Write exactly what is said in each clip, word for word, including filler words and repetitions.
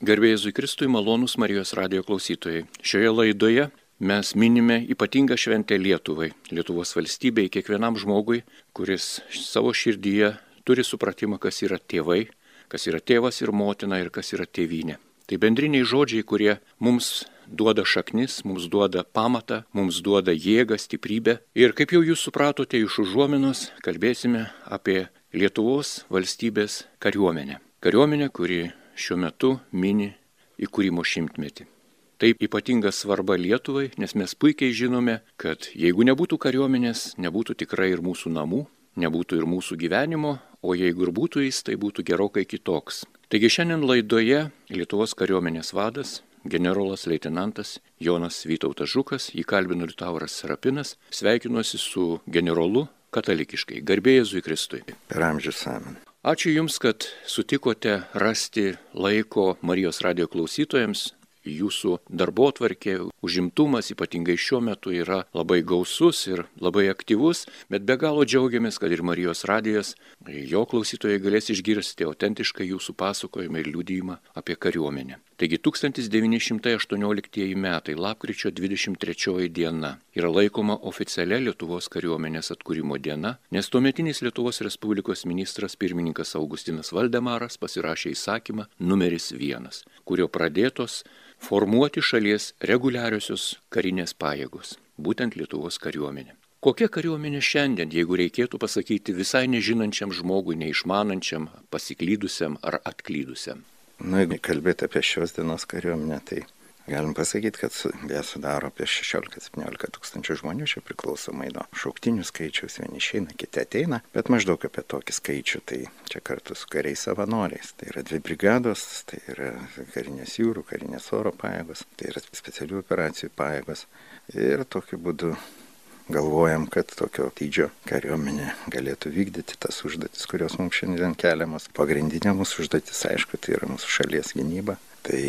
Garbė Jėzui Kristui, malonūs Marijos radijo klausytojai. Šioje laidoje mes minime ypatingą šventę Lietuvai, Lietuvos valstybei, kiekvienam žmogui, kuris savo širdyje turi supratimą, kas yra tėvai, kas yra tėvas ir motina ir kas yra tėvynė. Tai bendriniai žodžiai, kurie mums duoda šaknis, mums duoda pamatą, mums duoda jėgą, stiprybę. Ir kaip jau jūs supratote iš užuominos, kalbėsime apie Lietuvos valstybės kariuomenę. Kariuomenė, kuri šiuo metu mini įkūrimo šimtmetį. Taip ypatinga svarba Lietuvai, nes mes puikiai žinome, kad jeigu nebūtų kariuomenės, nebūtų tikrai ir mūsų namų, nebūtų ir mūsų gyvenimo, o jeigu ir būtų jis, tai būtų gerokai kitoks. Taigi šiandien laidoje Lietuvos kariuomenės vadas, generolas leitenantas Jonas Vytautas Žukas, jį kalbino Liutauras Serapinas, sveikinuosi su generolu katalikiškai. Garbė Jėzui Kristui. Per amžius amen. Ačiū Jums, kad sutikote rasti laiko Marijos radijo klausytojams. Jūsų darbotvarkė, užimtumas ypatingai šiuo metu yra labai gausus ir labai aktyvus, bet be galo džiaugiamės, kad ir Marijos radijas, jo klausytojai galės išgirsti autentišką jūsų pasakojimą ir liudijimą apie kariuomenę. Taigi tūkstantis devyni šimtai aštuonioliktieji metai, lapkričio dvidešimt trečioji diena, yra laikoma oficialia Lietuvos kariuomenės atkūrimo diena, nes tuometinis Lietuvos Respublikos ministras pirmininkas Augustinas Valdemaras pasirašė įsakymą numeris vienas, kurio pradėtos formuoti šalies reguliariosios karinės pajėgos, būtent Lietuvos kariuomenė. Kokia kariuomenė šiandien, jeigu reikėtų pasakyti visai nežinančiam žmogui, neišmanančiam, pasiklydusiam ar atklydusiam? Nu, jeigu kalbėti apie šios dienos kariuomenę, tai galim pasakyti, kad jie sudaro apie šešiolika septyniolika tūkstančių žmonių, čia priklausomai nuo šauktinių skaičiaus, vieni išeina, kiti ateina, bet maždaug apie tokį skaičių, tai čia kartu su kariais savanoriais. Tai yra dvi brigados, tai yra karinės jūrų, karinės oro pajėgos, tai yra specialių operacijų pajėgos. Ir tokiu būdu galvojam, kad tokio dydžio kariuomenė galėtų vykdyti tas užduotis, kurios mums šiandien keliamos. Pagrindinė mūsų užduotis, aišku, tai yra mūsų šalies gynyba. Tai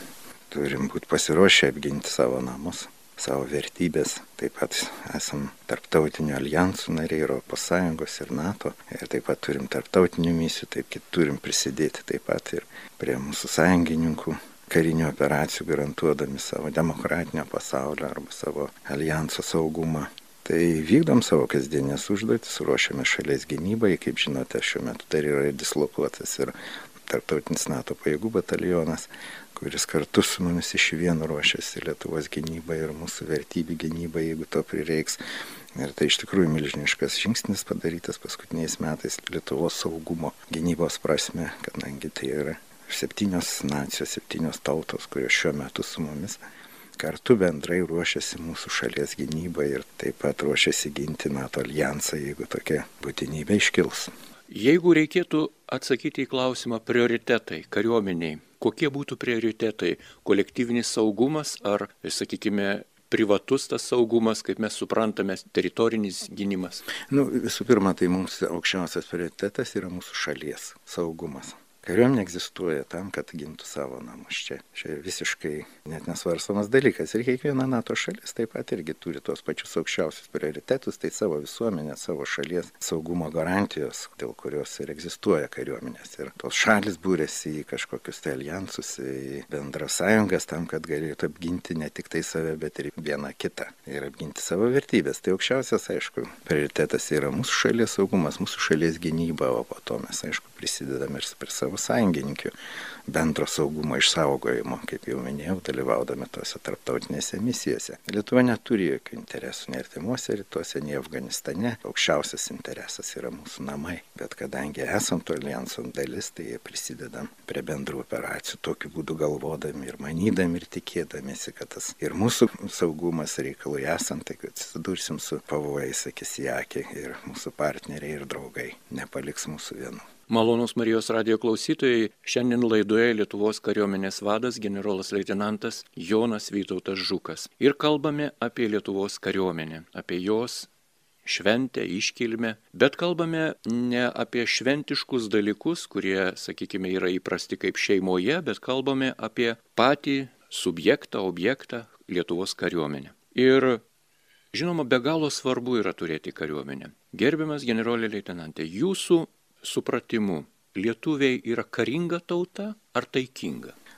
turim būti pasiruošę apginti savo namus, savo vertybės. Taip pat esam tarptautinių alijansų nariai, Europos Sąjungos ir NATO. Ir taip pat turim tarptautinių misijų, taip kad turim prisidėti taip pat ir prie mūsų sąjungininkų karinių operacijų, garantuodami savo demokratinio pasaulio arba savo alijanso saugumą. Tai vykdom savo kasdienės užduotis, ruošiame šalies gynybai. Kaip žinote, šiuo metu dar yra dislokuotas ir tarptautinis NATO pajėgų batalionas, kuris kartu su mumis iš vieno ruošiasi Lietuvos gynybai ir mūsų vertybių gynybai, jeigu to prireiks. Ir tai iš tikrųjų milžiniškas žingsnis padarytas paskutiniais metais Lietuvos saugumo gynybos prasme, kadangi tai yra septynios nacijos, septynios tautos, kurios šiuo metu su mumis kartu bendrai ruošiasi mūsų šalies gynybai ir taip pat ruošiasi ginti NATO alijansą, jeigu tokia būtinybė iškils. Jeigu reikėtų atsakyti į klausimą prioritetai kariuomeniai, kokie būtų prioritetai? Kolektyvinis saugumas ar, sakykime, privatus tas saugumas, kaip mes suprantame, teritorinis gynimas? Nu, visų pirma, tai mums aukščiausias prioritetas yra mūsų šalies saugumas. Kariuomenė egzistuoja tam, kad gintų savo namus. Čia, čia visiškai net nesvarstomas dalykas. Ir kiekviena NATO šalis taip pat irgi turi tuos pačius aukščiausius prioritetus, tai savo visuomenę, savo šalies saugumo garantijos, dėl kurios ir egzistuoja kariuomenės. Ir tos šalis būrėsi į kažkokius tai alijansus, į bendras sąjungas tam, kad galėtų apginti ne tik tai save, bet ir vieną kitą. Ir apginti savo vertybės. Tai aukščiausias, aišku, prioritetas yra mūsų šalies saugumas, mūsų šalies gynyba, o po to mes, aišku, prisidedame ir prie savo sąjungininkių bendro saugumo išsaugojimo, kaip jau minėjau, dalyvaudami tose tarptautinėse misijose. Lietuva neturi jokių interesų nei artimuose rytuose, nei Afganistane. Aukščiausias interesas yra mūsų namai. Bet kadangi esam to alijanso dalis, tai prisidedam prie bendrų operacijų, tokiu būdu galvodami ir manydami ir tikėdamėsi, kad tas ir mūsų saugumas reikalui esant, tai kad atsidursim su pavojais akis į akį ir mūsų partneriai ir draugai nepaliks mūsų vienų. Malonūs Marijos radijo klausytojai, šiandien laidoje Lietuvos kariuomenės vadas generolas leitenantas Jonas Vytautas Žukas. Ir kalbame apie Lietuvos kariuomenę, apie jos šventę, iškilmę, bet kalbame ne apie šventiškus dalykus, kurie, sakykime, yra įprasti kaip šeimoje, bet kalbame apie patį subjektą, objektą Lietuvos kariuomenę. Ir žinoma, be galo svarbu yra turėti kariuomenę. Gerbiamas generolė leitenantė, jūsų supratimu, lietuviai yra karinga tauta ar taikinga?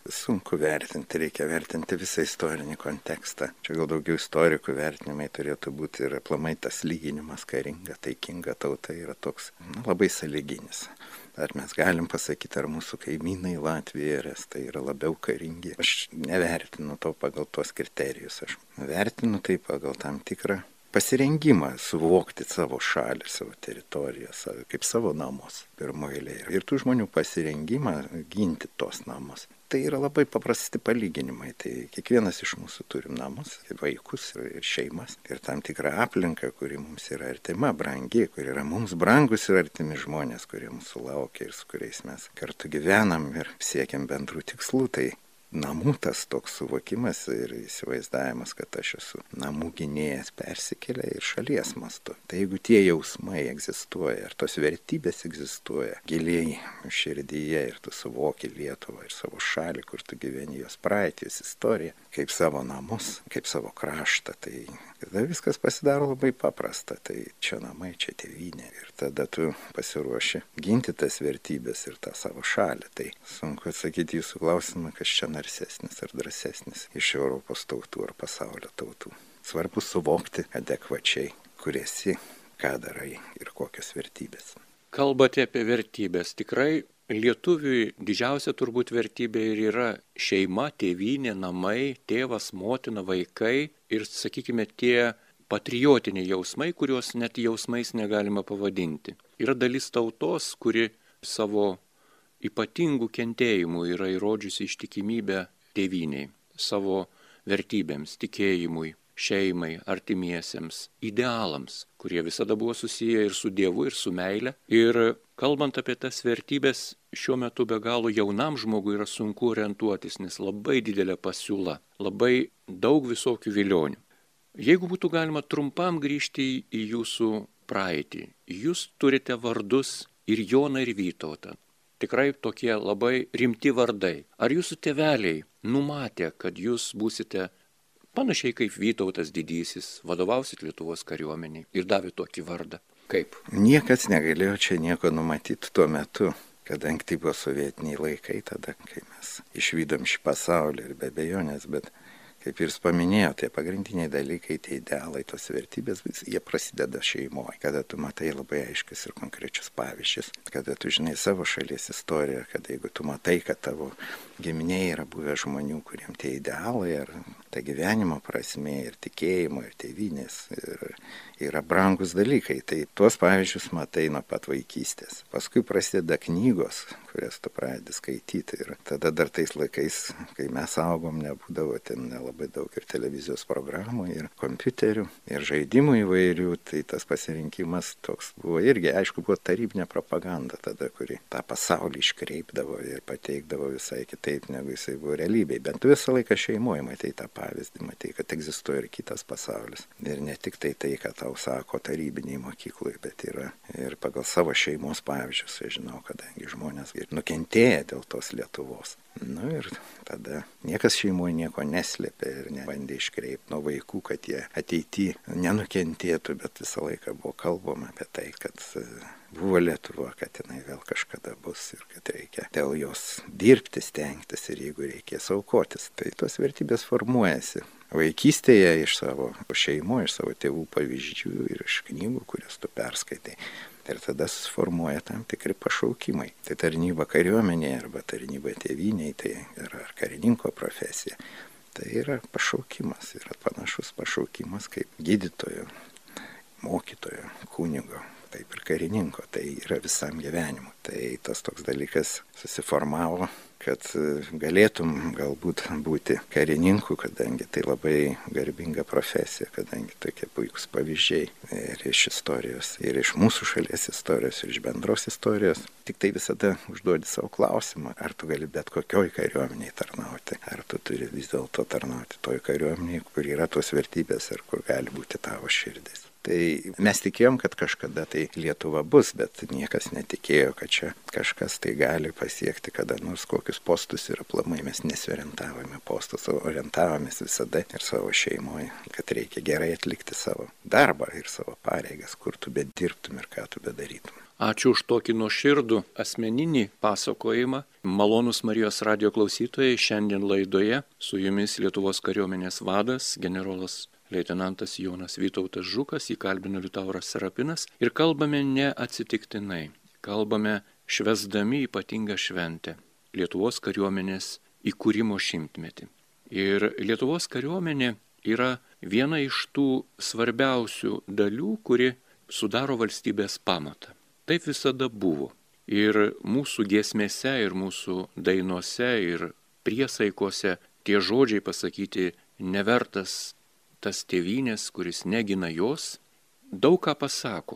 Sunku vertinti, reikia vertinti visą istorinį kontekstą. Čia gal daugiau istorikų vertinimai turėtų būti ir aplamai tas lyginimas karinga, taikinga tauta yra toks na, labai sąlyginis. Ar mes galim pasakyti, ar mūsų kaimynai Latvija ir Estai yra labiau karingi? Aš nevertinu to pagal tuos kriterijus, aš vertinu tai pagal tam tikrą pasirengimą suvokti savo šalį, savo teritoriją, savo, kaip savo namus pirmoje eilėje. Ir tų žmonių pasirengimą ginti tos namus. Tai yra labai paprasti palyginimai. Tai kiekvienas iš mūsų turim namus, vaikus ir šeimas. Ir tam tikrą aplinką, kuri mums yra artima, brangi, kuri yra mums brangus ir artimi žmonės, kurie mūsų laukia ir su kuriais mes kartu gyvenam ir siekiam bendrų tikslų. Tai namų tas toks suvokimas ir įsivaizdavimas, kad aš esu namų gynėjas, persikelia ir šalies mastu. Tai jeigu tie jausmai egzistuoja, ir tos vertybės egzistuoja giliai širdyje ir tu suvoki Lietuvą ir savo šalį, kur tu gyveni, jos praeitį, jos istoriją, kaip savo namus, kaip savo kraštą, tai tada viskas pasidaro labai paprasta. Tai čia namai, čia tėvynė. Ir tada tu pasiruoši ginti tas vertybės ir tą savo šalį. Tai sunku atsakyti jūsų klausimą, kas čia narsesnis ar drąsesnis iš Europos tautų ar pasaulio tautų. Svarbu suvokti adekvačiai, kur esi, ką darai ir kokios vertybės. Kalbate apie vertybės. Tikrai lietuviui didžiausia turbūt vertybė ir yra šeima, tėvynė, namai, tėvas, motina, vaikai ir, sakykime, tie patriotiniai jausmai, kuriuos net jausmais negalima pavadinti. Yra dalis tautos, kuri savo ypatingų kentėjimų yra įrodžiusi ištikimybę tėvyniai, savo vertybėms, tikėjimui, šeimai, artimiesiems, idealams, kurie visada buvo susiję ir su Dievu, ir su meile. Ir kalbant apie tas vertybės, šiuo metu be galo jaunam žmogui yra sunku orientuotis, nes labai didelė pasiūla, labai daug visokių vilionių. Jeigu būtų galima trumpam grįžti į jūsų praeitį, jūs turite vardus ir Joną, ir Vytautą. Tikrai tokie labai rimti vardai. Ar jūsų tėveliai numatė, kad jūs būsite panašiai kaip Vytautas didysis, vadovausit Lietuvos kariuomeniai ir davė tokį vardą? Kaip? Niekas negalėjo čia nieko numatyti tuo metu, kadangi tai buvo sovietiniai laikai, tada, kai mes išvydom šį pasaulį ir be abejonės, bet kaip ir jūs paminėjote, tie pagrindiniai dalykai, tie idealai, tos vertybės, jie prasideda šeimoje, kada tu matai labai aiškius ir konkrečius pavyzdžius, kada tu žinai savo šalies istoriją, kada jeigu tu matai, kad tavo giminėje yra buvę žmonių, kuriem tie idealai ar ta gyvenimo prasmė ir tikėjimo ir tėvynės ir, yra brangus dalykai, tai tuos pavyzdžius matai nuo pat vaikystės. Paskui prasideda knygos, kurias tu pradedi skaityti ir tada dar tais laikais, kai mes augom, nebūdavo ten nelabai daug ir televizijos programų, ir kompiuterių, ir žaidimų įvairių, tai tas pasirinkimas toks buvo irgi, aišku, buvo tarybinė propaganda tada, kuri tą pasaulį iškreipdavo ir pateikdavo visai kitaip, negu jisai buvo realybėj. Bent visą laiką šeimoje matai tą pavyzdį, matai, kad egzistuoja ir kitas pasaulis. Ir ne tik tai tai, kad tau sako tarybiniai mokyklai, bet yra ir pagal savo šeimos pavyzdžius, aš žinau, kadangi žmonės ir nukentėję dėl tos Lietuvos. Nu ir tada niekas šeimoje nieko neslėpė ir nebandė iškreipti nuo vaikų, kad jie ateityje nenukentėtų, bet visą laiką buvo kalbama apie tai, kad buvo Lietuva, kad jinai vėl kažkada bus ir kad reikia dėl jos dirbti, stengtis ir jeigu reikės aukotis. Tai tos vertybės formuojasi vaikystėje iš savo šeimo, iš savo tėvų pavyzdžių ir iš knygų, kurias tu perskaitai. Ir tada susiformuoja tam tikri pašaukimai. Tai tarnyba kariuomenėje arba tarnyba tėvynėje, tai yra ar karininko profesija. Tai yra pašaukimas, yra panašus pašaukimas kaip gydytojo, mokytojo, kunigo, taip ir karininko. Tai yra visam gyvenimui. Tai tas toks dalykas susiformavo, kad galėtum galbūt būti karininku, kadangi tai labai garbinga profesija, kadangi tokie puikus pavyzdžiai ir iš istorijos, ir iš mūsų šalies istorijos, ir iš bendros istorijos. Tik tai visada užduodi savo klausimą, ar tu gali bet kokioj kariuomeniai tarnauti, ar tu turi vis dėlto tarnauti toj kariuomeniai, kur yra tos vertybės ir kur gali būti tavo širdis. Tai mes tikėjom, kad kažkada tai Lietuva bus, bet niekas netikėjo, kad čia kažkas tai gali pasiekti kada nors kokius postus ir aplamai mes nesiorientavome postus, o orientavomės visada ir savo šeimoje, kad reikia gerai atlikti savo darbą ir savo pareigas, kur tu bedirbtum ir ką tu bedarytum. Ačiū už tokį nuoširdų asmeninį pasakojimą. Malonūs Marijos radijo klausytojai, šiandien laidoje su jumis Lietuvos kariuomenės vadas, generolas leitenantas Jonas Vytautas Žukas, jį kalbino Liutauras Serapinas ir kalbame neatsitiktinai. Kalbame švęsdami ypatingą šventę – Lietuvos kariuomenės įkūrimo šimtmetį. Ir Lietuvos kariuomenė yra viena iš tų svarbiausių dalių, kuri sudaro valstybės pamatą. Taip visada buvo. Ir mūsų giesmėse, ir mūsų dainuose, ir priesaikose tie žodžiai pasakyti nevertas tas tėvynės, kuris negina jos, daug ką pasako.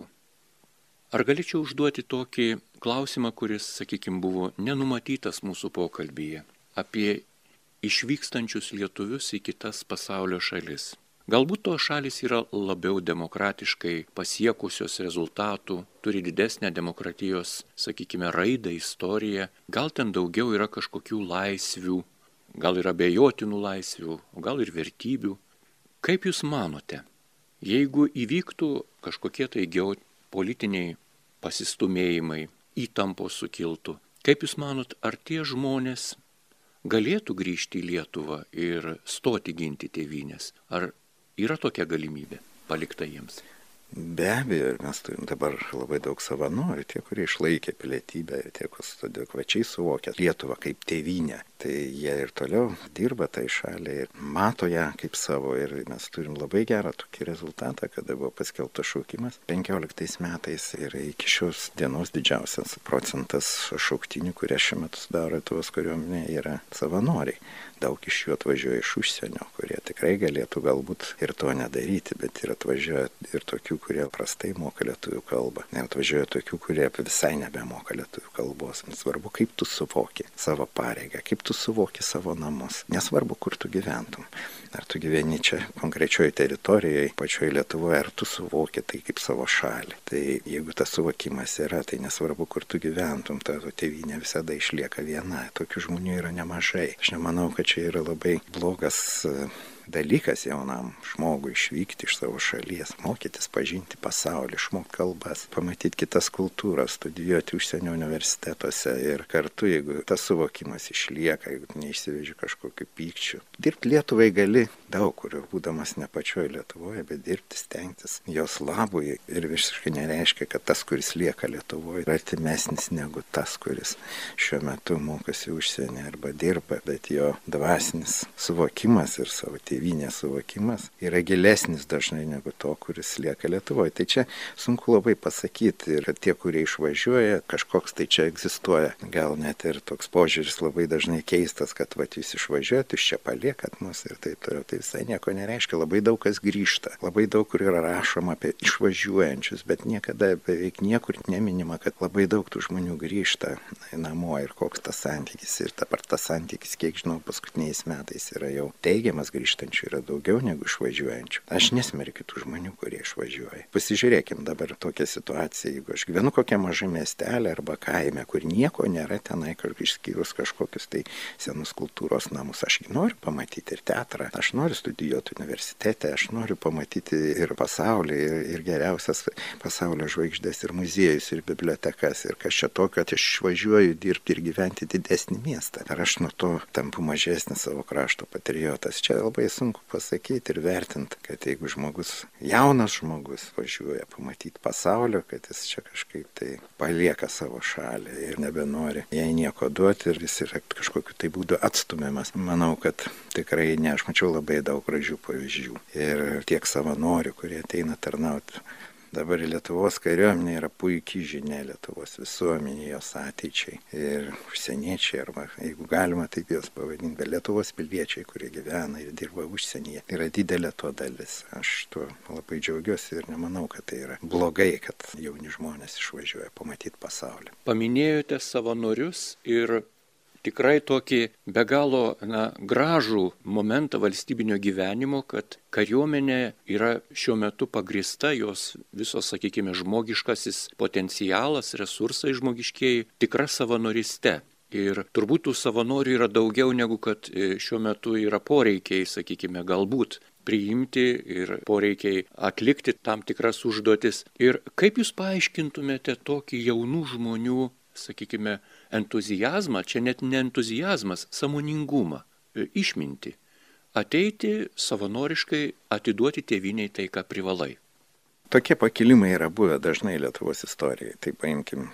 Ar galėčiau užduoti tokį klausimą, kuris, sakykime, buvo nenumatytas mūsų pokalbyje, apie išvykstančius lietuvius į kitas pasaulio šalis? Galbūt tos šalis yra labiau demokratiškai pasiekusios rezultatų, turi didesnę demokratijos, sakykime, raidą, istoriją, gal ten daugiau yra kažkokių laisvių, gal yra abejotinų laisvių, gal ir vertybių. Kaip Jūs manote, jeigu įvyktų kažkokie tai geopolitiniai pasistumėjimai, įtampos sukiltų, kaip Jūs manot, ar tie žmonės galėtų grįžti į Lietuvą ir stoti ginti tėvynės? Ar yra tokia galimybė palikta jiems? Be abejo, mes turim dabar labai daug savanorių, tie, kurie išlaikė pilietybę, tie, kas adekvačiai suvokia Lietuvą kaip tėvynę. Tai jie ir toliau dirba tai šaliai, mato ją kaip savo ir mes turim labai gerą tokį rezultatą, kada buvo paskelbtas šaukimas penkioliktais metais ir iki šios dienos didžiausias procentas šauktinių, kurie šiuo metu sudaro Lietuvos kariuomenė, yra savanoriai. Daug iš jų atvažiuoja iš užsienio, kurie tikrai galėtų galbūt ir to nedaryti, bet ir atvažiuoja ir tokių, kurie prastai moka lietuvių kalbą. Ir atvažiuoja tokių, kurie visai nebemoka lietuvių kalbos. Nesvarbu, kaip tu suvoki savo pareigą, kaip tu suvoki savo namus. Nesvarbu, kur tu gyventum. Ar tu gyveni čia konkrečioje teritorijoje, pačioje Lietuvoje, ar tu suvoki tai kaip savo šalį. Tai jeigu tas suvokimas yra, tai nesvarbu, kur tu gyventum, tavo tėvynė visada išlieka viena. Tokių žmonių yra nemažai. Aš nemanau, kad čia yra labai blogas dalykas jaunam žmogui išvykti iš savo šalies, mokytis, pažinti pasaulį, išmokti kalbas, pamatyti kitas kultūras, studijuoti užsienio universitetuose ir kartu, jeigu tas suvokimas išlieka, jeigu neišsiveži kažkokiu pykčiu. Dirbti Lietuvai gali daug kur, būdamas ne pačioje Lietuvoje, bet dirbti, stengtis jos labui ir visiškai nereiškia, kad tas, kuris lieka Lietuvoje, yra artimesnis negu tas, kuris šiuo metu mokosi užsienį arba dirba, bet jo dvasinis suvokimas ir savo tėvynės suvokimas yra gilesnis dažnai negu to, kuris lieka Lietuvoje. Tai čia sunku labai pasakyti ir tie, kurie išvažiuoja, kažkoks tai čia egzistuoja. Gal net ir toks požiūris labai dažnai keistas, kad va, jūs išvažiuojat, jūs čia paliekat mus ir taip toliau. Tai visai nieko nereiškia. Labai daug kas grįžta. Labai daug kur yra rašoma apie išvažiuojančius, bet niekada beveik niekur neminima, kad labai daug tų žmonių grįžta namo ir koks tas santykis. Ir dabar tas santykis, kiek žinau, paskutiniais metais yra jau teigiamas, grįžtančių yra daugiau negu išvažiuojančių. Aš nesmerkiu tų žmonių, kurie išvažiuoja. Pasižiūrėkim dabar tokią situaciją, jeigu aš gyvenu kokią mažą miestelę arba kaime, kur nieko nėra tenai, išskyrus kažkokius tai senus kultūros namus. Aš noriu pamatyti ir teatrą, aš noriu studijuoti universitete, aš noriu pamatyti ir pasaulį, ir, ir geriausias pasaulio žvaigždės, ir muziejus, ir bibliotekas, ir kas čia to, kad aš išvažiuoju dirbti ir gyventi didesnį miestą. Ar aš nuo to tampu mažesnis savo krašto patriotas? Čia labai sunku pasakyti ir vertinti, kad jeigu žmogus, jaunas žmogus važiuoja pamatyti pasaulio, kad jis čia kažkaip tai palieka savo šalį ir nebenori jai nieko duoti ir vis yra kažkokiu tai būdu atstumiamas. Manau, kad tikrai ne, aš mačiau labai daug gražių pavyzdžių ir tiek savanorių, kurie ateina tarnauti. Dabar Lietuvos kariuomenė yra puikiai žinia Lietuvos visuomenė, jos ateičiai ir užsieniečiai, arba jeigu galima taip jos pavadinti, bet Lietuvos piliečiai, kurie gyvena ir dirba užsienyje, yra didelė to dalis. Aš tuo labai džiaugiuosi ir nemanau, kad tai yra blogai, kad jauni žmonės išvažiuoja pamatyti pasaulį. Paminėjote savanorius ir tikrai tokį be galo na, gražų momentą valstybinio gyvenimo, kad kariuomenė yra šiuo metu pagrįsta, jos visos, sakykime, žmogiškasis potencialas, resursai žmogiškieji, tikra savanoriste. Ir turbūt tų savanorių yra daugiau negu kad šiuo metu yra poreikiai, sakykime, galbūt priimti ir poreikiai atlikti tam tikras užduotis. Ir kaip jūs paaiškintumėte tokį jaunų žmonių, sakykime, entuzijazmą, čia net ne entuzijazmas, sąmoningumą, išmintį, ateiti savanoriškai, atiduoti tėvynei tai, ką privalai. Tokie pakilimai yra buvę dažnai Lietuvos istorijoje. Tai paimkim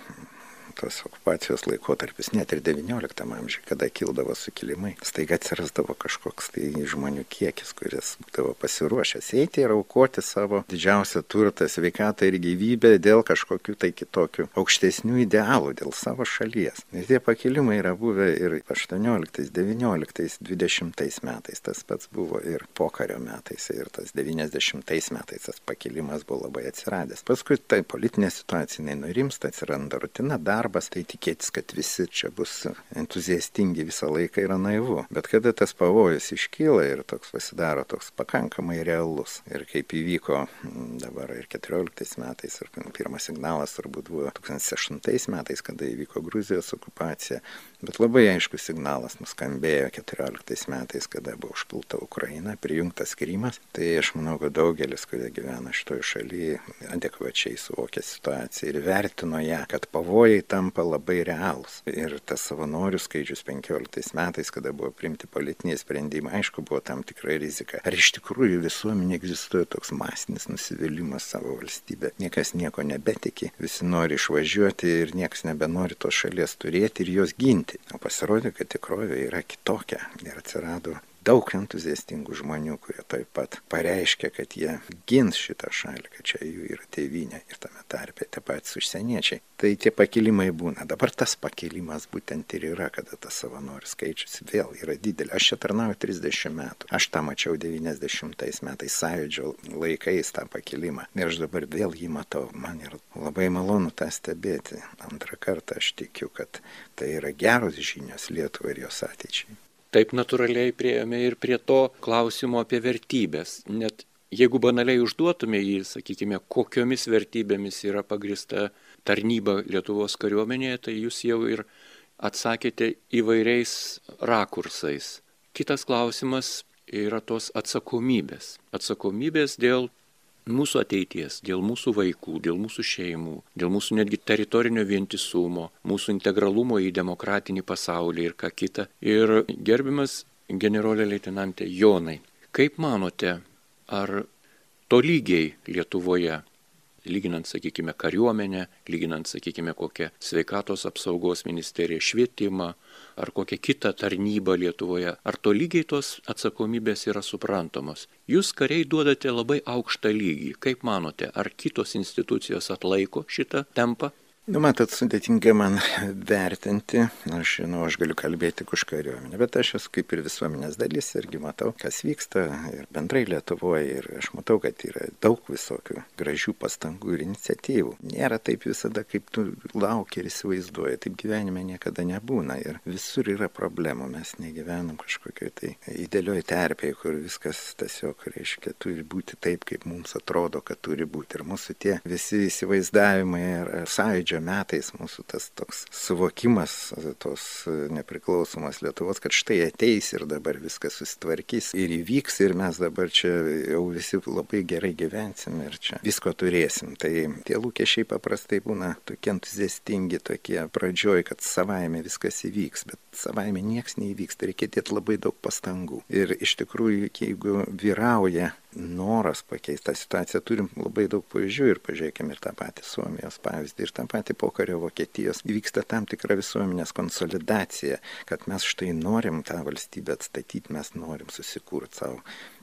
tos okupacijos laikotarpis, net ir devynioliktam amžiuje, kada kildavo sukilimai, staiga atsirasdavo kažkoks tai žmonių kiekis, kuris būdavo pasiruošęs eiti ir aukoti savo didžiausią turtą, sveikatą ir gyvybę dėl kažkokių tai kitokių aukštesnių idealų, dėl savo šalies. Ir tie pakilimai yra buvę ir aštuonioliktais, devynioliktais, dvidešimtais metais, tas pats buvo ir pokario metais, ir tas devyniasdešimtais metais tas pakilimas buvo labai atsiradęs. Paskui tai politinė situacija, jinai nurimsta, atsiranda rutina, darbas, tai tikėtis, kad visi čia bus entuziastingi visą laiką yra naivu. Bet kada tas pavojus iškyla ir toks pasidaro toks pakankamai realus. Ir kaip įvyko dabar ir keturioliktais metais, ir pirmas signalas turbūt buvo tūkstantis aštuntais metais, kada įvyko Gruzijos okupacija. Bet labai aiškus signalas nuskambėjo keturioliktais metais, kada buvo užpulta Ukraina, prijungtas Krymas. Tai aš manau, kad daugelis, kurie gyvena šitoje šalyje, adekvačiai suvokė situaciją ir vertino ją, kad pavojai tampa labai realūs. Ir tas savanorių skaičius penkioliktais metais, kada buvo priimti politiniai sprendimai, aišku, buvo tam tikra rizika. Ar iš tikrųjų visuomenė egzistuoja toks masinis nusivylimas savo valstybę? Niekas nieko nebetiki, visi nori išvažiuoti ir niekas nebenori tos šalies turėti ir jos ginti. O pasirodė, kad tikrovė yra kitokia ir atsirado daug entuziastingų žmonių, kurie taip pat pareiškia, kad jie gins šitą šalį, kad čia jų yra tėvynė ir tame tarpe tie patys užsieniečiai. Tai tie pakilimai būna. Dabar tas pakilimas būtent ir yra, kada tas savanorių skaičius vėl yra didelis. Aš čia tarnauju trisdešimt metų. Aš tą mačiau devyniasdešimtais metais Sąjūdžio laikais tą pakilimą. Ir aš dabar vėl jį matau. Man yra labai malonu tą stebėti. Antrą kartą aš tikiu, kad tai yra geros žinios Lietuvai ir jos ateičiai. Taip natūraliai priėjome ir prie to klausimo apie vertybės. Net jeigu banaliai užduotume jį, sakykime, kokiomis vertybėmis yra pagrįsta tarnyba Lietuvos kariuomenėje, tai jūs jau ir atsakėte įvairiais rakursais. Kitas klausimas yra tos atsakomybės. Atsakomybės dėl mūsų ateities, dėl mūsų vaikų, dėl mūsų šeimų, dėl mūsų netgi teritorinio vientisumo, mūsų integralumo į demokratinį pasaulį ir ką kita. Ir gerbiamas generolė leitenantė Jonai, kaip manote, ar tolygiai Lietuvoje, lyginant, sakykime, kariuomenę, lyginant, sakykime, kokią sveikatos apsaugos ministeriją, švietimą, ar kokią kitą tarnybą Lietuvoje, ar tolygiai tos atsakomybės yra suprantamos? Jūs kariai duodate labai aukštą lygį. Kaip manote, ar kitos institucijos atlaiko šitą tempą? Nu, matot, sudėtinga man vertinti, aš žinau, aš galiu kalbėti už kariuomenę, bet aš esu kaip ir visuomenės dalis irgi matau, kas vyksta ir bendrai Lietuvoje ir aš matau, kad yra daug visokių gražių pastangų ir iniciatyvų. Nėra taip visada, kaip tu lauki ir įsivaizduoji, taip gyvenime niekada nebūna ir visur yra problemų, mes negyvenam kažkokioj tai idealioj terpėje, kur viskas tiesiog, reiškia, turi būti taip, kaip mums atrodo, kad turi būti ir mūsų tie visi įsivaizdavimai ir Sąjūdžio metais mūsų tas toks suvokimas tos nepriklausomos Lietuvos, kad štai ateis ir dabar viskas susitvarkys ir įvyks ir mes dabar čia jau visi labai gerai gyvensim ir čia visko turėsim. Tai tie lūkesčiai paprastai būna tokie entuziastingi, tokie pradžioj, kad savaime viskas įvyks, bet savaime nieks neįvyks, tai reikia dėti labai daug pastangų. Ir iš tikrųjų, jeigu vyrauja noras pakeisti tą situaciją, turim labai daug pavyzdžių ir pažiūrėkime ir tą patį Suomijos pavyzdį, ir tą patį pokario Vokietijos. Vyksta tam tikra visuomenės konsolidacija, kad mes štai norim tą valstybę atstatyti, mes norim susikurti savo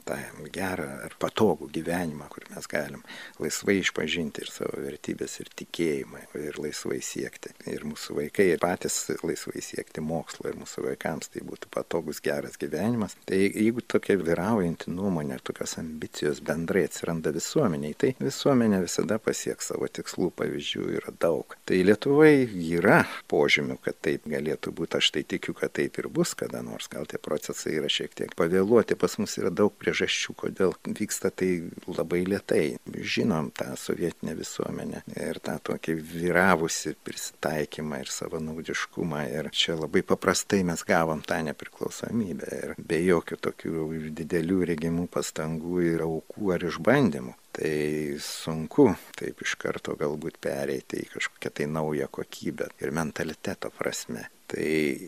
tą gerą ar patogų gyvenimą, kur mes galim laisvai išpažinti ir savo vertybės, ir tikėjimą, ir laisvai siekti. Ir mūsų vaikai ir patys laisvai siekti mokslo, ir mūsų vaikams tai būtų patogus geras gyvenimas. Tai jeigu tokia vyraujanti nuomonė, tokios ambicijos bendrai atsiranda visuomeniai, tai visuomenė visada pasieks savo tikslų, pavyzdžių yra daug. Tai Lietuvoje yra požymių, kad taip galėtų būti, aš tai tikiu, kad taip ir bus kada nors, gal tie procesai yra šiek tiek pavėluoti, pas mus yra daug priežasčių, kodėl vyksta tai labai lėtai. Žinom tą sovietinę visuomenę ir tą tokį vyravusi prisitaikymą ir savanaudiškumą, ir čia labai paprastai mes gavom tą nepriklausomybę ir be jokių tokių didelių regimų pastangų ir aukų ar išbandymų. Tai sunku taip iš karto galbūt pereiti į kažkokią tai naują kokybę ir mentaliteto prasme. Tai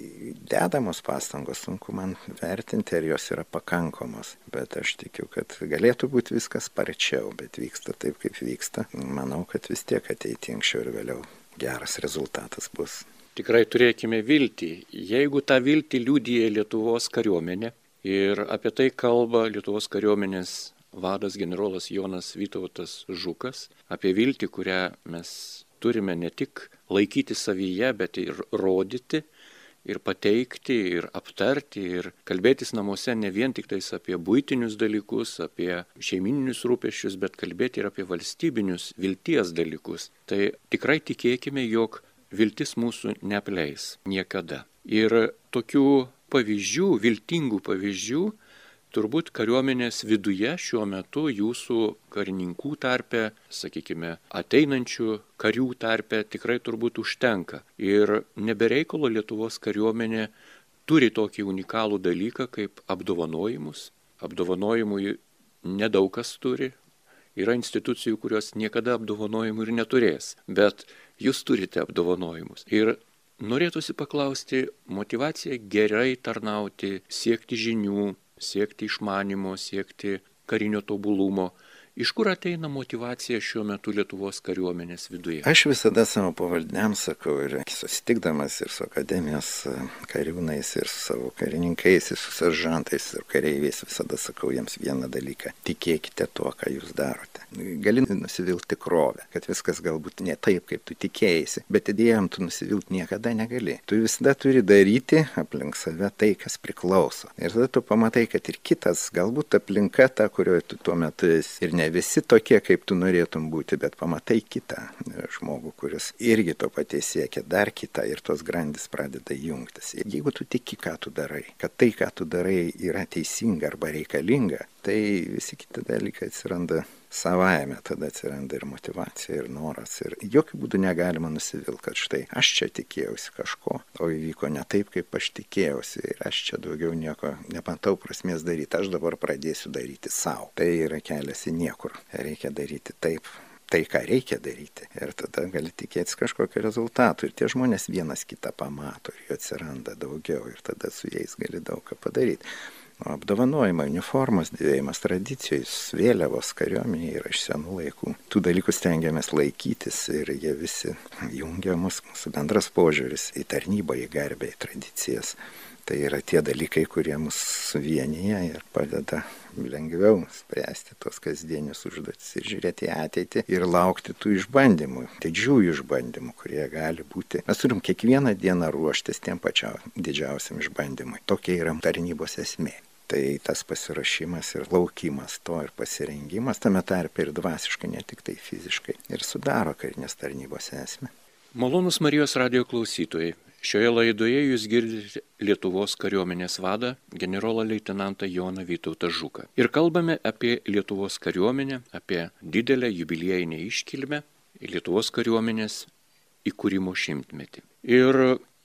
dedamos pastangos sunku man vertinti, ar jos yra pakankamos, bet aš tikiu, kad galėtų būti viskas sparčiau, bet vyksta taip, kaip vyksta. Manau, kad vis tiek ateity anksčiau ir vėliau geras rezultatas bus. Tikrai turėkime viltį. Jeigu tą viltį liudija Lietuvos kariuomenė ir apie tai kalba Lietuvos kariuomenės vadas generolas Jonas Vytautas Žukas, apie viltį, kurią mes turime ne tik laikyti savyje, bet ir rodyti, ir pateikti, ir aptarti, ir kalbėtis namuose ne vien tik tais apie buitinius dalykus, apie šeimininius rūpesčius, bet kalbėti ir apie valstybinius vilties dalykus. Tai tikrai tikėkime, jog viltis mūsų neapleis niekada. Ir tokių pavyzdžių, viltingų pavyzdžių, turbūt kariuomenės viduje šiuo metu jūsų karininkų tarpe, sakykime, ateinančių karių tarpe tikrai turbūt užtenka. Ir nebereikalo Lietuvos kariuomenė turi tokį unikalų dalyką kaip apdovanojimus. Apdovanojimų nedaug kas turi. Yra institucijų, kurios niekada apdovanojimų ir neturės. Bet jūs turite apdovanojimus. Ir norėtųsi paklausti, motyvacija gerai tarnauti, siekti žinių, siekti išmanimo, siekti karinio tobulumo. Iš kur ateina motyvacija šiuo metu Lietuvos kariuomenės viduje? Aš visada savo pavaldiniams sakau, ir susitikdamas ir su akademijos kariūnais, ir su savo karininkais, ir su seržantais, ir kareiviais, visada sakau jiems vieną dalyką. Tikėkite tuo, ką jūs darote. Gali nusivilti tikrovę, kad viskas galbūt ne taip, kaip tu tikėjai, bet idėjom tu nusivilti niekada negali. Tu visada turi daryti aplink save tai, kas priklauso. Ir tada tu pamatai, kad ir kitas, galbūt aplinka ta, kurioje tu tuo metu esi, ir ne visi tokie, kaip tu norėtum būti, bet pamatai kitą žmogų, kuris irgi to paties siekia, dar kitą, ir tos grandys pradeda jungtis. Ir jeigu tu tiki, ką tu darai, kad tai, ką tu darai, yra teisinga arba reikalinga, tai visi kiti dalykai atsiranda savaime, tada atsiranda ir motyvacija, ir noras. Ir jokių būdų negalima nusivilti, kad štai aš čia tikėjausi kažko, o įvyko ne taip, kaip aš tikėjausi, ir aš čia daugiau nieko nepantau prasmės daryti, aš dabar pradėsiu daryti savo. Tai yra kelias į niekur. Reikia daryti taip, tai, ką reikia daryti. Ir tada gali tikėtis kažkokio rezultato. Ir tie žmonės vienas kitą pamato, ir jų atsiranda daugiau, ir tada su jais gali daug ką padaryti. O apdovanojimai, uniformos dėvėjimas, tradicijos, vėliavos kariuomenėje yra iš senų laikų. Tų dalykų stengiamės laikytis, ir jie visi jungia mus, mūsų bendras požiūris į tarnybą, į garbę, į tradicijas. Tai yra tie dalykai, kurie mus suvienyje ir padeda lengviau spręsti tos kasdienius užduotis ir žiūrėti į ateitį ir laukti tų išbandymų, didžiųjų išbandymų, kurie gali būti. Mes turim kiekvieną dieną ruoštis tiem pačiam didžiausiam išbandymui. Tokia yra tarnybos esmė. Tai tas pasiruošimas ir laukimas to ir pasirengimas, tame tarpe ir dvasiškai, ne tik tai fiziškai, ir sudaro karinės tarnybos esmę. Malonūs Marijos radijo klausytojai. Šioje laidoje jūs girdite Lietuvos kariuomenės vadą, generolą leitenantą Joną Vytautą Žuką. Ir kalbame apie Lietuvos kariuomenę, apie didelę jubiliejinę iškilmę, Lietuvos kariuomenės įkūrimo šimtmetį. Ir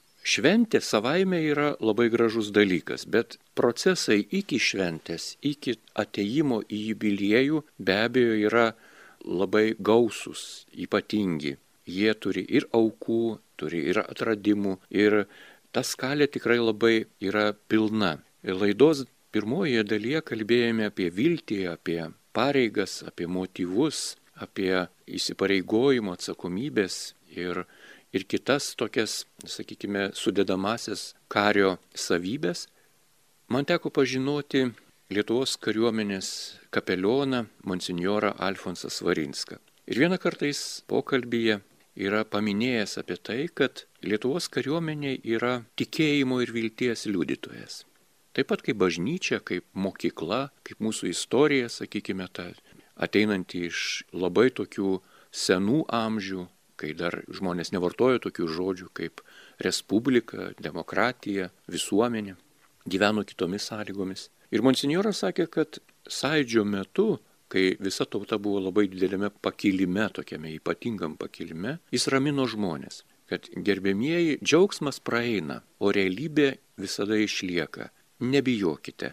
šventė savaime yra labai gražus dalykas, bet procesai iki šventės, iki ateimo į jubiliejų be abejo yra labai gausūs, ypatingi. Jie turi ir aukų, turi ir atradimų, ir ta skalė tikrai labai yra pilna. Ir laidos pirmojoje dalyje kalbėjome apie viltį, apie pareigas, apie motyvus, apie įsipareigojimo atsakomybės ir, ir kitas tokias, sakykime, sudedamasias kario savybės. Man teko pažinoti Lietuvos kariuomenės kapelioną monsinjorą Alfonsą Svarinską. Ir vieną kartą jis pokalbyje yra paminėjęs apie tai, kad Lietuvos kariuomenė yra tikėjimo ir vilties liudytojas. Taip pat kaip bažnyčia, kaip mokykla, kaip mūsų istorija, sakykime, ta ateinanti iš labai tokių senų amžių, kai dar žmonės nevartojo tokių žodžių kaip respublika, demokratija, visuomenė, gyveno kitomis sąlygomis. Ir monsinjoras sakė, kad sąjūdžio metu, kai visa tauta buvo labai didelėme pakilime, tokiame ypatingam pakilime, jis ramino žmonės, kad gerbėmieji, džiaugsmas praeina, o realybė visada išlieka. Nebijokite.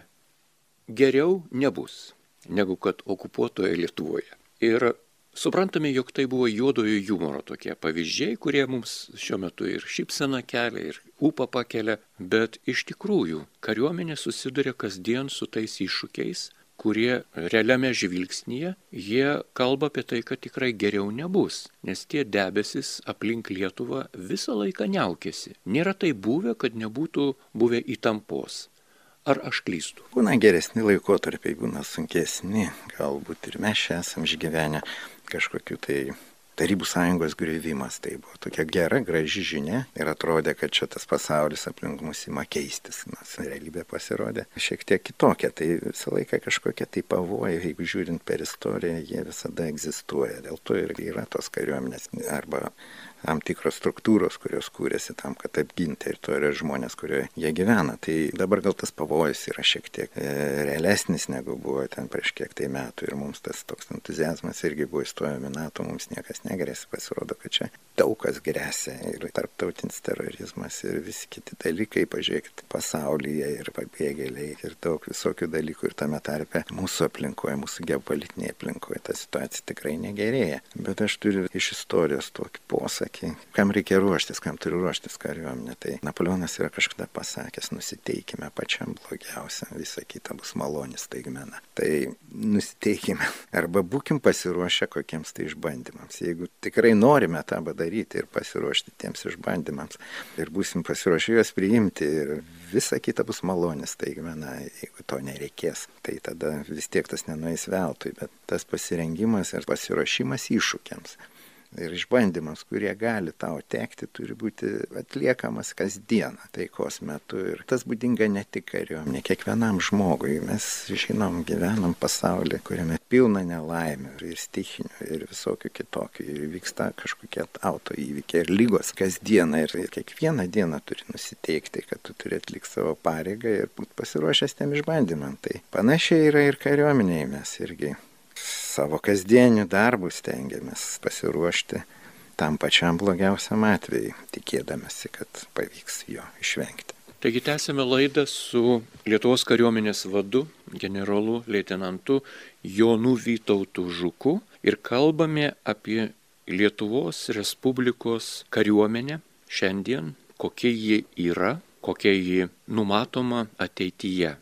Geriau nebus, negu kad okupuotoje Lietuvoje. Ir suprantame, jog tai buvo juodojo humoro tokie pavyzdžiai, kurie mums šiuo metu ir šypseną kelia, ir ūpą pakelia, bet iš tikrųjų kariuomenė susiduria kasdien su tais iššūkiais, kurie realiame žvilgsnyje, jie kalba apie tai, kad tikrai geriau nebus, nes tie debesis aplink Lietuvą visą laiką niaukėsi. Nėra tai buvę, kad nebūtų buvę įtampos. Ar aš klystu? Būna geresni laikotarpiai, būna sunkesni, galbūt ir mes čia esam išgyvenę kažkokiu tai Tarybų sąjungos grįvimas. Tai buvo tokia gera, graži žinia ir atrodė, kad čia tas pasaulis aplink mus ima keistis. Nors realybė pasirodė šiek tiek kitokia. Tai visą laiką kažkokie tai pavojai, jeigu žiūrint per istoriją, jie visada egzistuoja. Dėl to ir yra tos kariuomenės arba tam tikros struktūros, kurios kūrėsi tam, kad apginti teritoriją ir žmonės, kurioje jie gyvena. Tai dabar gal tas pavojus yra šiek tiek e, realesnis, negu buvo ten prieš kiek tai metų. Ir mums tas toks entuziazmas irgi buvo įstojami NATO, mums niekas negrėsia. Pasirodo, kad čia daug kas grėsia. Ir tarptautinis terorizmas ir visi kiti dalykai, pažiūrėkit, pasaulyje ir pabėgėliai ir daug visokių dalykų. Ir tame tarpe mūsų aplinkoje, mūsų geopolitinėje aplinkoje ta situacija tikrai negerėja. Bet aš turiu iš istorijos tokį posakį, kam reikia ruoštis, kam turi ruoštis kariuomenė. Tai Napoleonas yra kažkada pasakęs, nusiteikime pačiam blogiausiam, visa kita bus malonis staigmena. Tai nusiteikime arba būkim pasiruošę kokiems tai išbandymams. Jeigu tikrai norime tą padaryti ir pasiruošti tiems išbandymams ir būsim pasiruošę juos priimti ir visa kita bus malonis staigmena, jeigu to nereikės, tai tada vis tiek tas nenueis veltui, bet tas pasirengimas ir pasiruošimas iššūkiams ir išbandymams, kurie gali tau tekti, turi būti atliekamas kasdieną taikos metu. Ir tas būdinga ne tik kariuomenė, kiekvienam žmogui. Mes žinom, gyvenam pasaulyje, kuriame pilna nelaimių ir stichinių ir visokių kitokių. Ir vyksta kažkokie auto įvykiai ir lygos kasdieną. Ir kiekvieną dieną turi nusiteikti, kad tu turi atlikti savo pareigą ir būti pasiruošęs tiem išbandymam. Tai panašiai yra ir kariuomenėje. Mes irgi savo kasdienių darbų stengiamės pasiruošti tam pačiam blogiausiam atvejui, tikėdamasi, kad pavyks jo išvengti. Taigi tęsime laidą su Lietuvos kariuomenės vadu, generolu leitenantu Jonu Vytautu Žuku ir kalbame apie Lietuvos Respublikos kariuomenę šiandien, kokia ji yra, kokia ji numatoma ateityje.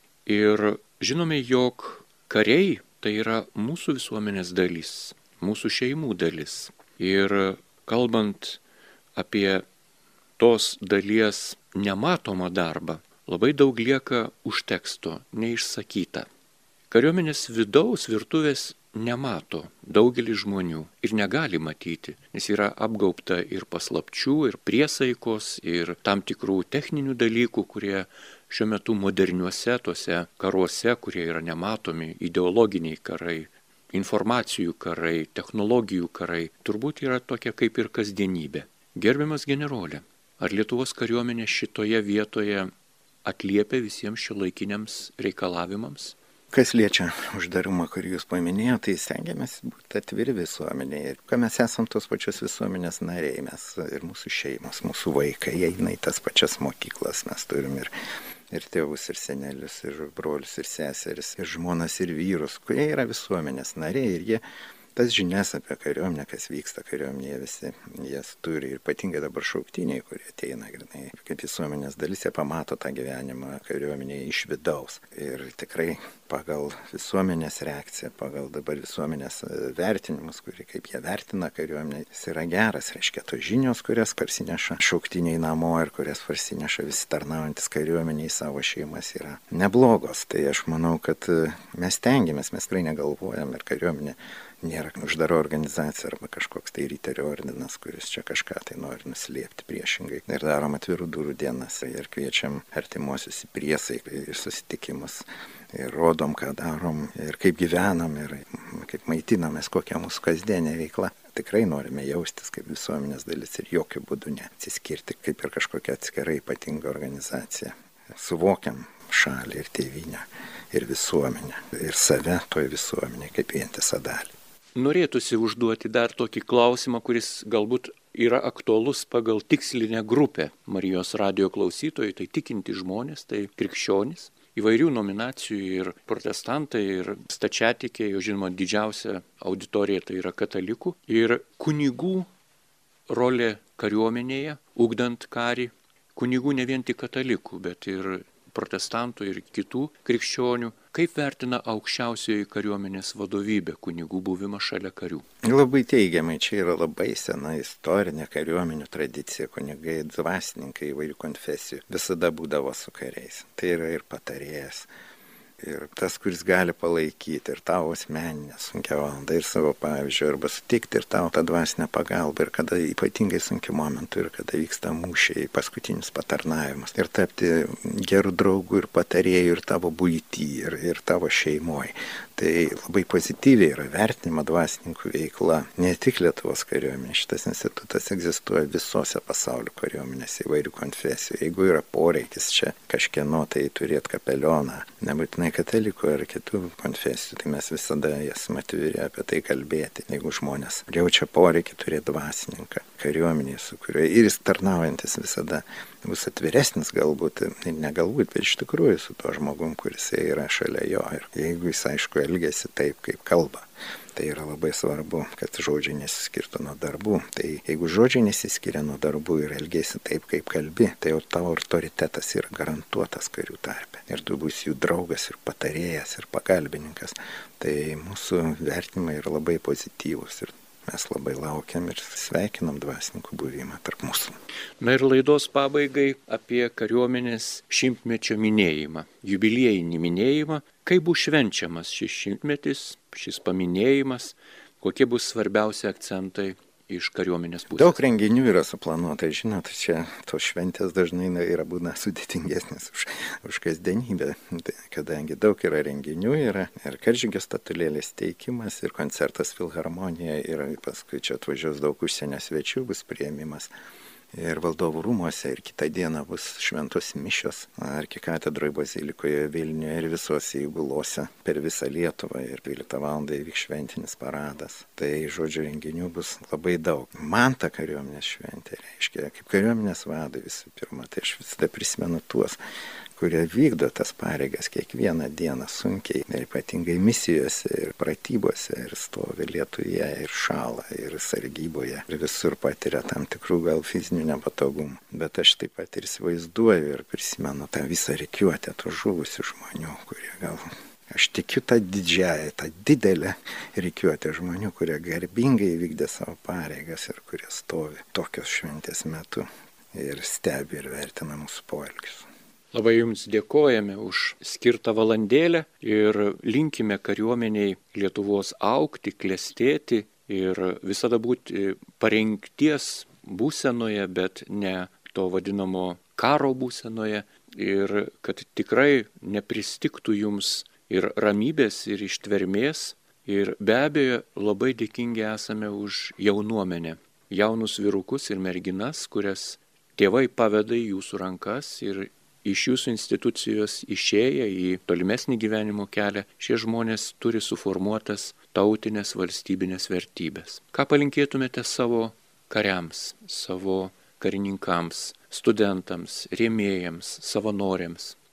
Ir žinome, jog kariai tai yra mūsų visuomenės dalis, mūsų šeimų dalis. Ir kalbant apie tos dalies nematomą darbą, labai daug lieka už teksto, neišsakyta. Kariuomenės vidaus virtuvės nemato daugelis žmonių ir negali matyti, nes yra apgaubta ir paslapčių, ir priesaikos, ir tam tikrų techninių dalykų, kurie šiuo metu moderniuose tuose karuose, kurie yra nematomi, ideologiniai karai, informacijų karai, technologijų karai, turbūt yra tokia kaip ir kasdienybė. Gerbiamas generolė, ar Lietuvos kariuomenė šitoje vietoje atliepia visiems šiuolaikiniams reikalavimams? Kas liečia uždarumą, kurį jūs paminėjote, tai stengiamės būti atviri visuomenėje. Ir kad mes esam tos pačios visuomenės nariai, mes ir mūsų šeimos, mūsų vaikai, jie eina į tas pačias mokyklas, mes turim ir, ir tėvus, ir senelius, ir brolius, ir seseris, ir žmonas, ir vyrus, kurie yra visuomenės nariai ir jie tas žinias apie kariuomenę, kas vyksta kariuomenėje, visi jas turi. Ir ypatingai dabar šauktiniai, kurie ateina, kaip visuomenės dalis, jie pamato tą gyvenimą kariuomenėje iš vidaus. Ir tikrai pagal visuomenės reakciją, pagal dabar visuomenės vertinimus, kurį kaip jie vertina kariuomenę, jis yra geras. Reiškia, tos žinios, kurias parsineša šauktiniai namo ir kurias parsineša visi tarnaujantis kariuomeniai savo šeimas, yra neblogos. Tai aš manau, kad mes tengiamės, mes tikrai negalvojam ir kariuomenė nėra uždara organizacija arba kažkoks tai ryterio ordinas, kuris čia kažką tai nori nuslėpti priešingai. Ir darom atvirų durų dienas ir kviečiam artimuosius į priesaiką ir susitikimus. Ir rodom, ką darom ir kaip gyvenam ir kaip maitinamės, kokia mūsų kasdienė veikla. Tikrai norime jaustis kaip visuomenės dalis ir jokių būdų neatsiskirti kaip ir kažkokia atskirai ypatinga organizacija. Suvokiam šalį ir tėvynę ir visuomenę ir save toj visuomenė kaip vientisą dalį. Norėtųsi užduoti dar tokį klausimą, kuris galbūt yra aktualus pagal tikslinę grupę Marijos radijo klausytojai, tai tikinti žmonės, tai krikščionys, įvairių nominacijų ir protestantai, ir stačiatikiai, jo žinoma didžiausia auditorija tai yra katalikų, ir kunigų rolė kariuomenėje, ugdant karį, kunigų ne vien tik katalikų, bet ir protestantų ir kitų krikščionių. Kaip vertina aukščiausioji kariuomenės vadovybė kunigų buvimą šalia karių? Labai teigiamai, čia yra labai sena istorinė kariuomenių tradicija, kunigai, dvasininkai įvairių konfesijų visada būdavo su kariais. Tai yra ir patarėjas, ir tas, kuris gali palaikyti ir tavo asmeninę sunkią valandą ir savo pavyzdžių, arba sutikti ir tavo tą dvasinę pagalbą, ir kada ypatingai sunkiu momentu, ir kada vyksta mūšiai, paskutinis patarnavimas, ir tapti gerų draugų ir patarėjų ir tavo buitį, ir, ir tavo šeimoje. Tai labai pozityviai yra vertinima dvasininkų veikla. Ne tik Lietuvos kariuomenė, šitas institutas egzistuoja visose pasaulio kariuomenėse įvairių konfesijų. Jeigu yra poreikis čia kažkieno tai turėti kapelioną, nebūtinai katalikų ar kitų konfesijų, tai mes visada esame atviri apie tai kalbėti. Jeigu žmonės jaučia poreikį turėti dvasininką kariuomenėje, su kuriuo ir jis tarnaujantis visada bus atviresnis galbūt, ir negalbūt, bet iš tikrųjų su to žmogum, kuris yra šalia jo. Ir jeigu jis, aišku, elgesi taip, kaip kalba, tai yra labai svarbu, kad žodžiai nesiskirtų nuo darbų. Tai jeigu žodžiai nesiskiria nuo darbų ir elgesi taip, kaip kalbi, tai jau tavo autoritetas yra garantuotas karių tarpe. Ir tu būsi jų draugas ir patarėjas ir pagalbininkas. Tai mūsų vertinimai yra labai pozityvūs ir mes labai laukiam ir sveikinam dvasininkų buvimą tarp mūsų. Na ir laidos pabaigai apie kariuomenės šimtmečio minėjimą, jubiliejinį minėjimą. Kaip bus švenčiamas šis šimtmetis, šis paminėjimas, kokie bus svarbiausi akcentai iš kariuomenės pusės? Daug renginių yra suplanuota, žinot, čia tos šventės dažnai yra būna sudėtingesnės už, už kasdienybę, tai, kadangi daug yra renginių, yra ir Karžygio statulėlės teikimas, ir koncertas Filharmonija, ir paskui čia atvažiuos daug užsienio svečių, bus priėmimas. Ir valdovų rūmuose, ir kitą dieną bus šventos mišios arkikatedroje bazilikoje Vilniuje ir visose įgulose per visą Lietuvą, ir dvyliktą valandą įvyks šventinis paradas. Tai žodžiu renginių bus labai daug. Man ta kariuomenės šventė reiškia, kaip kariuomenės vadai visų pirma, tai aš visada prisimenu tuos, kurie vykdo tas pareigas kiekvieną dieną sunkiai, ir ypatingai misijose, ir pratybose, ir stovi lietuje, ir šąla, ir sargyboje, ir visur patiria tam tikrų gal fizinių nepatogumų. Bet aš taip pat ir įsivaizduoju ir prisimenu tą visą rikiuotę tų žuvusių žmonių, kurie gal... Aš tikiu tą didžiąją, tą didelę rikiuotę žmonių, kurie garbingai vykdė savo pareigas ir kurie stovi tokios šventės metu ir stebi ir vertina mūsų poelgius. Labai Jums dėkojame už skirtą valandėlę ir linkime kariuomeniai Lietuvos augti, klestėti ir visada būti parengties būsenoje, bet ne to vadinamo karo būsenoje, ir kad tikrai nepristiktų Jums ir ramybės, ir ištvermės. Ir be abejo labai dėkingi esame už jaunuomenę, jaunus vyrukus ir merginas, kurias tėvai paveda į Jūsų rankas, ir iš Jūsų institucijos išėję į tolimesnį gyvenimo kelią, šie žmonės turi suformuotas tautinės valstybinės vertybės. Ką palinkėtumėte savo kariams, savo karininkams, studentams, rėmėjams, savanoriams?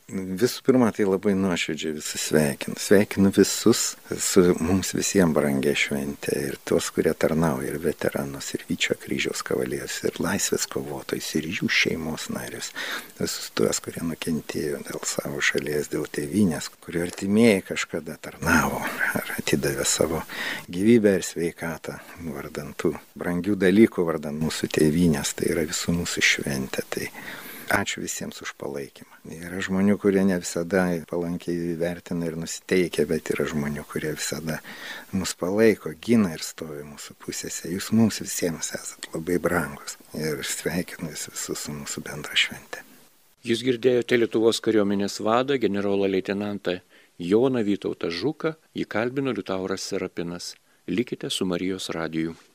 Visų pirma, tai labai nuoširdžiai visus sveikinu. Sveikinu visus su mums visiems brangia šventė. Ir tuos, kurie tarnauja, ir veteranus, ir Vyčio kryžiaus kavalierius, ir laisvės kovotojus, ir jų šeimos narius. Visus tuos, kurie nukentėjo dėl savo šalies, dėl tėvynės, kurio artimieji kažkada tarnavo ar atidavė savo gyvybę ir sveikatą vardan tų brangių dalykų, vardan mūsų tėvynės. Tai yra visų mūsų šventė. Tai ačiū visiems už palaikymą. Yra žmonių, kurie ne visada palankiai vertina ir nusiteikia, bet yra žmonių, kurie visada mus palaiko, gina ir stovi mūsų pusėse. Jūs mums visiems esate labai brangus ir sveikinu jūs visus su mūsų bendra švente. Jūs girdėjote Lietuvos kariuomenės vadą, generolą leitenantą Joną Vytautą Žuką, jį kalbino Liutauras Serapinas. Likite su Marijos radiju.